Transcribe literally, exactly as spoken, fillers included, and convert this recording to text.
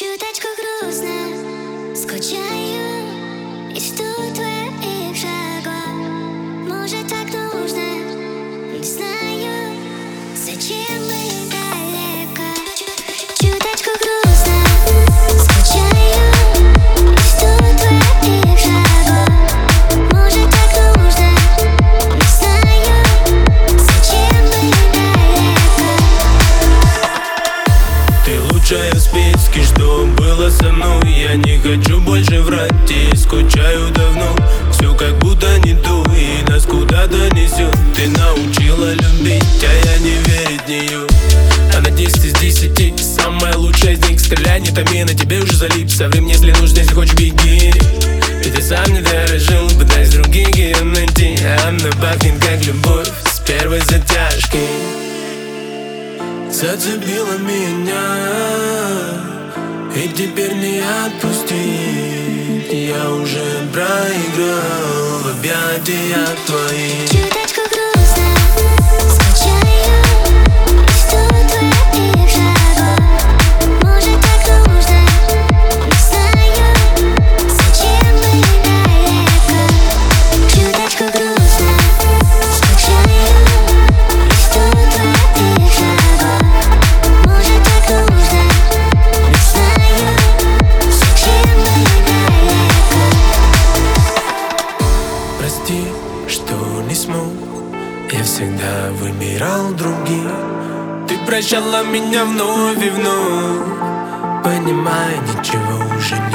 Чуточку грустно, скучаю и жду твоих шагов. Может, так нужно, не знаю, зачем мы далеко. Чуточку грустно, скучаю и жду твоих шагов. Может, так нужно, не знаю, зачем мы далеко. Ты лучшая в списке, что было со мной. Я не хочу больше врать, и скучаю давно. Все как будто не то, и нас куда-то несет. Ты научила любить, а я не верить в нее. Она десять из десяти, самая лучшая из них. Стреляй, не томи, на тебе уже залип. Соври мне, если нужно, если хочешь, беги. Ведь ты сам не дорожил, пытаясь других ее найти. А она пахнет как любовь с первой затяжки. Зацепила меня и теперь не отпустить. Я уже проиграл в объятиях твоих. Чуточку грустно, скучаю и жду твоих шагов. Может, так нужно, не знаю, зачем мы далеко. Чуточку грустно, скучаю и жду твоих шагов. Может, так нужно, не знаю, зачем мы далеко. Прости, что не смог. Я всегда выбирал других. Ты прощала меня вновь и вновь, понимая, ничего уже